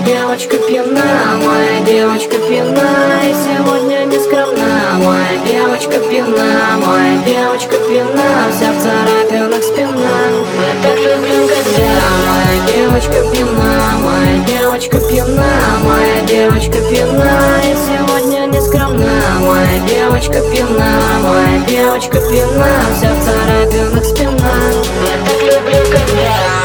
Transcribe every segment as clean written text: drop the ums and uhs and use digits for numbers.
девочка пьяна, моя девочка пьяна, и сегодня не скромна. Моя девочка пьяна, моя девочка пьяна, вся в царапинах спина. Я так люблю, когда моя девочка пьяна, моя девочка пьяна, моя девочка пьяна, и сегодня не скромна. Моя девочка пьяна, моя девочка пьяна, вся в царапинах спина. Я так люблю, когда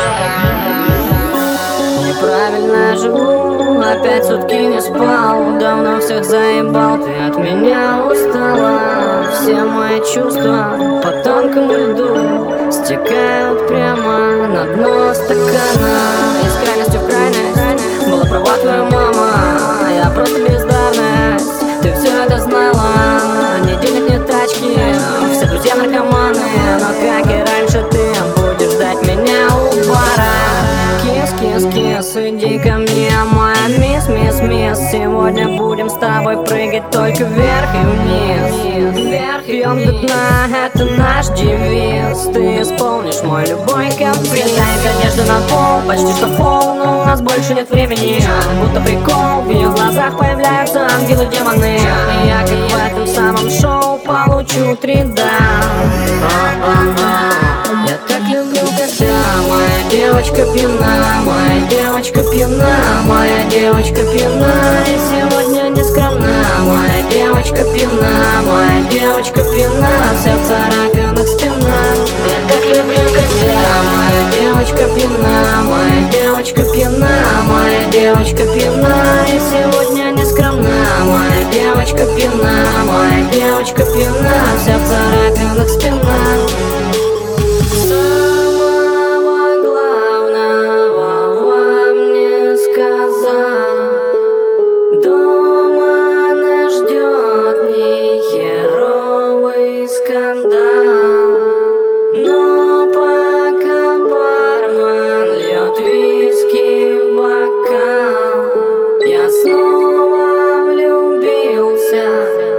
неправильно живу, опять сутки не спал, давно всех заебал, ты от меня устала. Все мои чувства по тонкому льду стекают прямо на дно стакана. Из крайности в крайность была права твоя мама, я просто бездарность, ты все это знала. Ни денег, ни тачки, все друзья наркоманы, но как и раньше ты будешь ждать меня у бара. Кис, иди ко мне, моя мисс. Сегодня будем с тобой прыгать только вверх и вниз. Пьем до дна, это наш девиз. Ты исполнишь мой любой каприз. Летает одежда на пол, почти что фол, но у нас больше нет времени. Будто прикол, в ее глазах появляются ангелы-демоны. И я как в этом самом шоу получу 3 да. Я так люблю, когда моя девочка пьяна, моя девочка пьяна, моя девочка пьяна, и сегодня не скромна. Моя девочка пьяна, моя девочка пьяна, вся в царапинах спина. Я так люблю, когда моя девочка пьяна, моя девочка пьяна, моя девочка пьяна, и сегодня не скромна. Моя девочка пьяна, моя девочка пьяна, вся